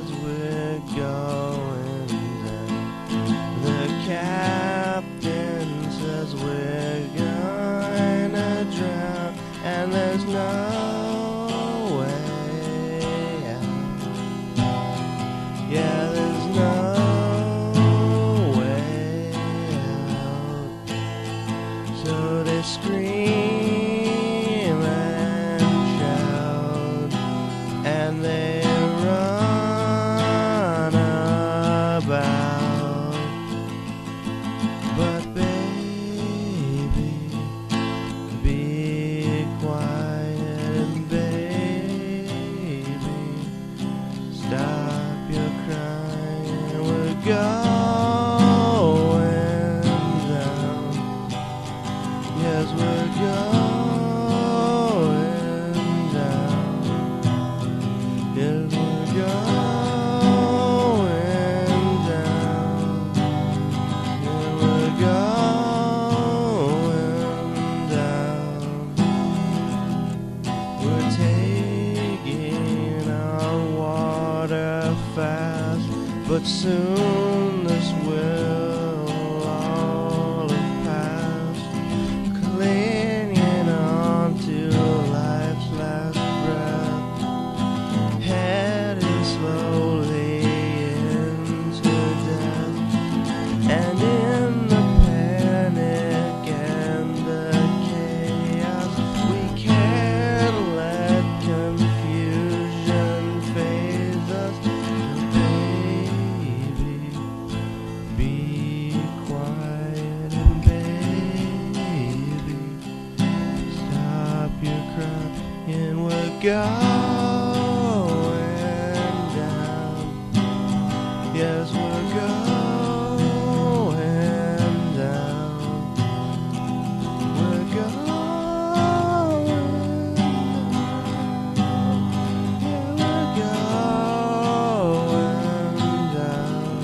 as we're going down. The captain says we're gonna drown, and there's no way out. Yeah, there's no way out. So they scream and shout, and they run about. But baby, be quiet, and baby, stop your crying. We're going down. Yes, we're going down. Yes, we're going down. Yeah, we're going down. We're taking our water fast, but soon this will all have passed. Clinging on to life's last breath, heading slowly into death. And in the panic and the chaos, we can't let confusion phase us. Baby, be quiet, and baby, stop your crying. We're going down. Yes, we're going down. We're going down. Yeah, we're going down.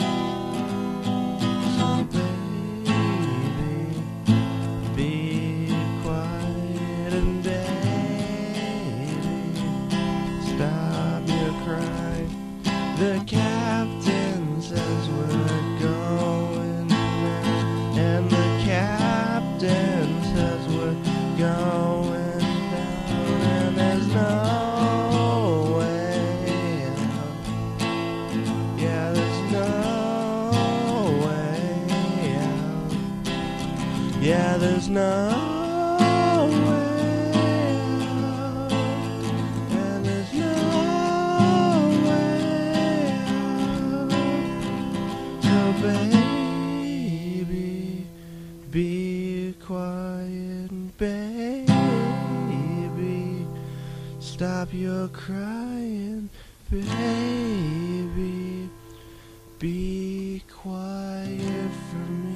So baby, be quiet, and baby, stop your crying. The captain says we're going down, and the captain says we're going down, and there's no way out. Yeah, there's no way out. Yeah, there's no way out. And there's no way out. So baby, be quiet, and baby, stop your crying. Baby, be quiet for me.